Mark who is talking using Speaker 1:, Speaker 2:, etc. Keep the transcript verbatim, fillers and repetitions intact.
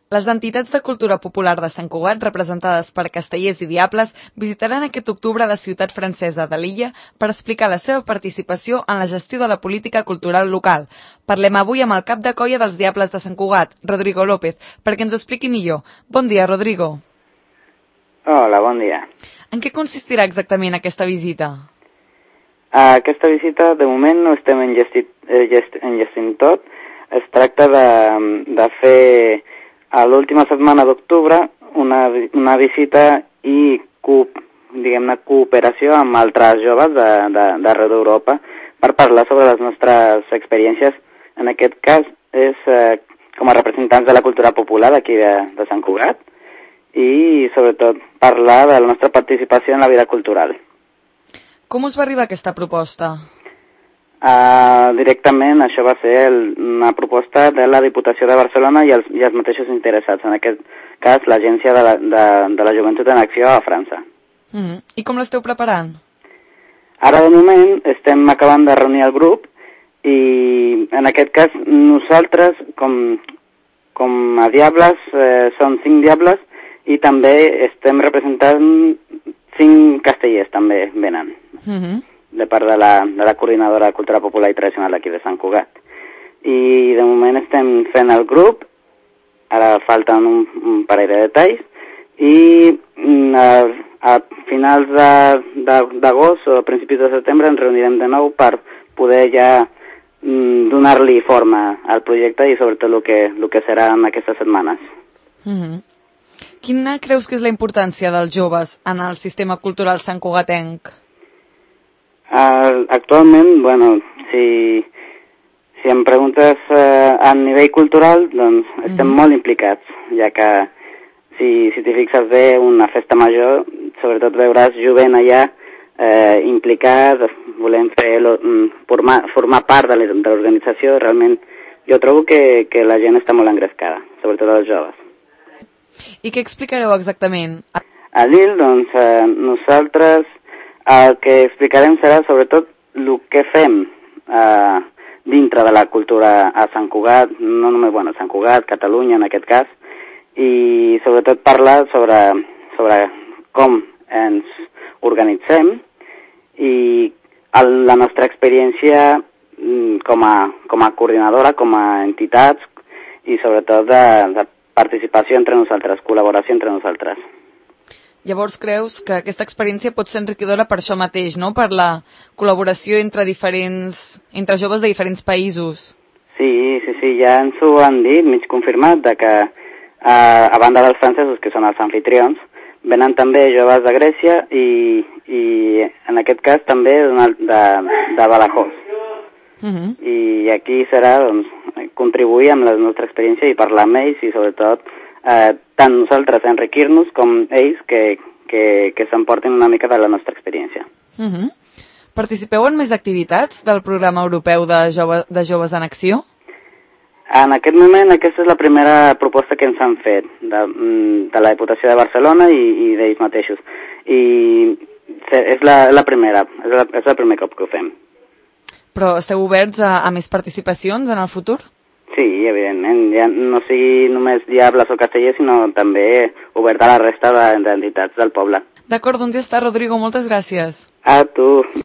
Speaker 1: Les entitats de cultura popular de Sant Cugat, representades per Castellers i Diables, visitaran aquest octubre la ciutat francesa de l'illa per explicar la seva participació en la gestió de la política cultural local. Parlem avui amb el cap de colla dels Diables de Sant Cugat, Rodrigo López, perquè ens ho expliqui millor. Bon dia, Rodrigo.
Speaker 2: Hola, bon dia.
Speaker 1: En què consistirà exactament aquesta visita?
Speaker 2: Aquesta visita, de moment, no estem enllestint tot. Es tracta de, de fer a l'última setmana d'octubre una, una visita i co, diguem-ne, cooperació amb altres joves d'arreu d'Europa per parlar sobre les nostres experiències. En aquest cas, és eh, com a representants de la cultura popular aquí de, de Sant Cugat i, sobretot, parlar de la nostra participació en la vida cultural.
Speaker 1: Com us va arribar aquesta proposta?
Speaker 2: Uh, directament això va ser el, una proposta de la Diputació de Barcelona i els, i els mateixos interessats, en aquest cas l'Agència de, la, de, de la Joventut en Acció a França.
Speaker 1: Mm-hmm. I com l'esteu preparant?
Speaker 2: Ara de moment estem acabant de reunir el grup i en aquest cas nosaltres com, com a Diables eh, som cinc Diables i també estem representant cinc castellers també venen, mm-hmm. de part de la, de la coordinadora de Cultura Popular i Tradicional d'aquí de Sant Cugat. I de moment estem fent el grup, ara falten un, un parell de detalls, i a, a finals d'agost o a principis de setembre ens reunirem de nou per poder ja mm, donar-li forma al projecte i sobretot el que, el que serà en aquestes setmanes.
Speaker 1: Mm-hmm. Quina creus que és la importància dels joves en el sistema cultural santcugatenc?
Speaker 2: Uh, actualment, bueno, si, si em preguntes uh, a nivell cultural, doncs estem mm-hmm. molt implicats, ja que si, si t'hi fixes bé, una festa major, sobretot veuràs jovent allà eh, implicat, volem fer lo, formar, formar part de l'organització. Realment jo trobo que, que la gent està molt engrescada, sobretot els joves.
Speaker 1: I què explicareu exactament?
Speaker 2: A l'I L, doncs, eh, nosaltres el que explicarem serà sobretot el que fem eh, dintre de la cultura a Sant Cugat, no només, bueno, Sant Cugat, Catalunya en aquest cas, i sobretot parlar sobre, sobre com ens organitzem i el, la nostra experiència com a, com a coordinadora, com a entitats i sobretot de, de participació entre nosaltres, col·laboració entre nosaltres.
Speaker 1: Llavors creus que aquesta experiència pot ser enriquidora per això mateix, no? Per la col·laboració entre diferents, entre joves de diferents països.
Speaker 2: Sí, sí, sí, ja ens ho han dit, mig confirmat, de que eh, a banda dels francesos, que són els anfitrions, venen també joves de Grècia i, i en aquest cas també de, de, de Badajoz. Uh-huh. I aquí serà, doncs, contribuir amb la nostra experiència i parlar amb ells i sobretot eh, tant nosaltres enriquir-nos com ells que, que, que s'emportin una mica de la nostra experiència.
Speaker 1: Uh-huh. Participeu en més activitats del programa europeu de, jove, de Joves en Acció?
Speaker 2: En aquest moment aquesta és la primera proposta que ens han fet de, de la Diputació de Barcelona i, i d'ells mateixos. I és la, la primera, és, la, és el primer cop que ho fem.
Speaker 1: Però esteu oberts a, a més participacions en el futur?
Speaker 2: Sí, evidentment. Ja no sigui només Diables o Castellers, sinó també obert a la resta d'entitats del poble.
Speaker 1: D'acord, doncs ja està, Rodrigo. Moltes gràcies.
Speaker 2: A tu.